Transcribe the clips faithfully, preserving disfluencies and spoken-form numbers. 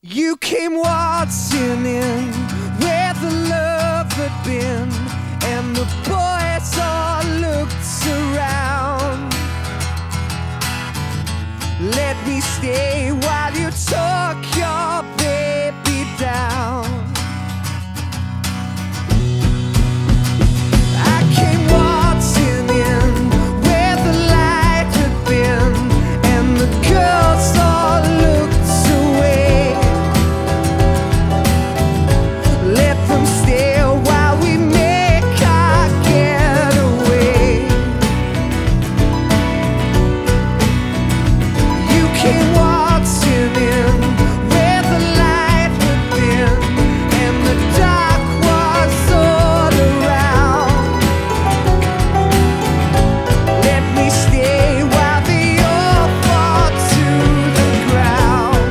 You came waltzing in where the love had been, and the boys all looked around. Let me stay while you took your baby down. I came waltzing in where the light had been, and the girls all looked away. Let them stay while we make our getaway. You came waltzing in where the light had been, and the dark was all around. Let me stay while they all fall to the ground.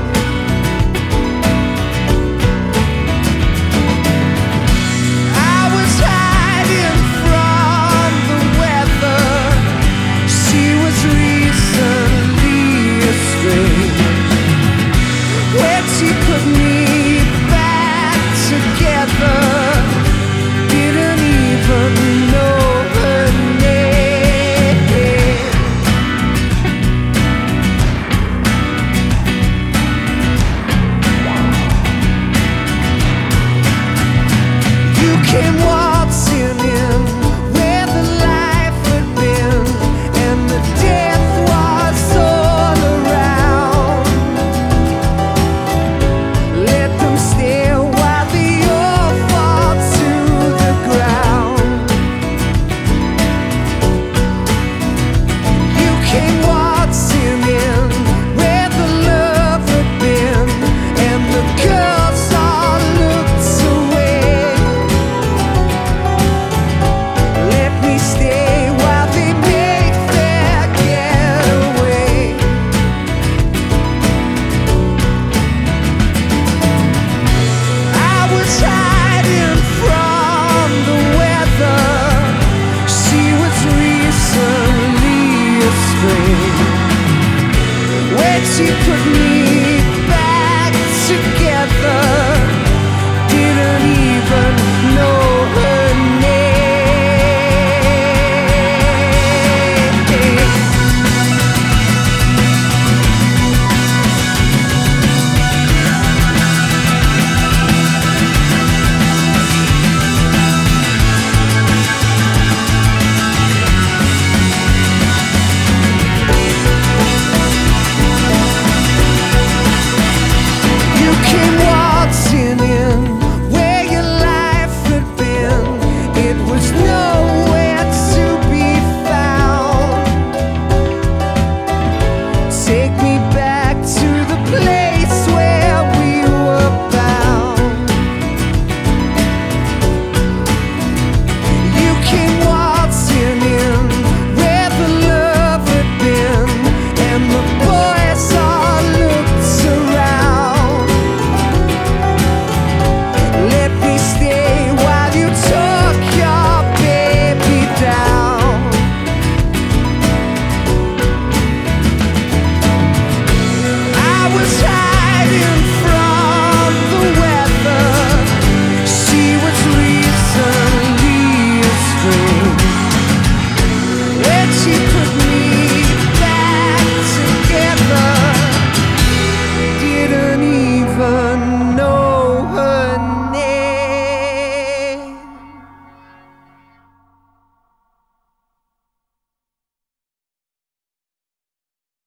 I was hiding from the weather. She was recently estranged. When she put me back together, didn't even know her name. You came waltzing in where the life had been, and the death was all around. Let them stay while they all fall to the ground. You came waltzing in where the love had been, and the girls all looked away. Let me stay while they make their getaway. I was hiding from the weather. She was recently estranged. When she put me back together, didn't even know her name. You came